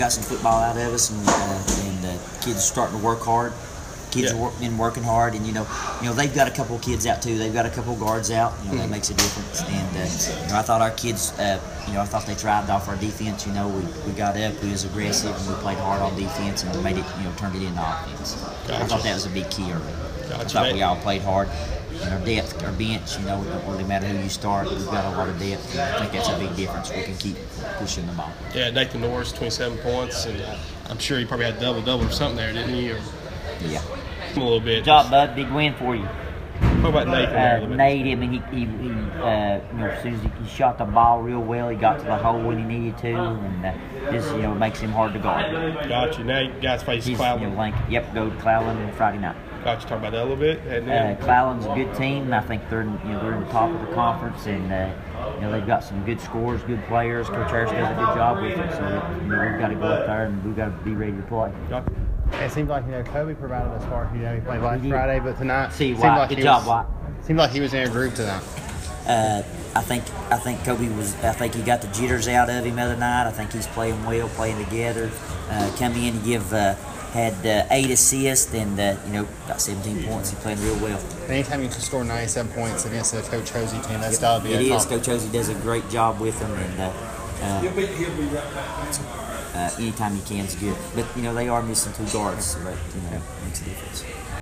Got some football out of us, and kids are starting to work hard. Kids are been working hard, and you know they've got a couple of kids out too. They've got a couple of guards out. That makes a difference. And I thought our kids, I thought they thrived off our defense. We got up, we was aggressive, and we played hard on defense, and we made it, turned it into offense. Gotcha. I thought that was a big key early. Gotcha. I thought we all played hard. And our depth, our bench, it don't really matter who you start. We've got a lot of depth, and I think that's a big difference. We can keep pushing the ball. Yeah, Nathan Norris, 27 points, and I'm sure he probably had double-double or something there, didn't he? Or Yeah. a little bit. Good job, bud. Big win for you. What about Nathan? Nate, he as soon as he shot the ball real well, he got to the hole when he needed to, and this makes him hard to guard. Got you. Nate, guys face He's Clallan. go to Clallan Friday night. Got you. Talk about that a little bit. Clallan's a good team, and I think they're in the top of the conference, and they've got some good scores, good players. Coach Harris does a good job with them, so we've got to go up there and we've got to be ready to play. Got you. It seemed like Kobe provided us spark. He played last Friday, but tonight See, seemed White. like Good job, White. Seemed like he was in a groove tonight. I think Kobe was. I think he got the jitters out of him the other night. I think he's playing well, playing together. Come in and had 8 assists and got 17 points. He played real well. Anytime you can score 97 points against a Coach Hosey team, that's got to be It a is. top. Coach Hosey does a great job with them, and anytime he can is good. But they are missing 2 guards, so that makes a difference.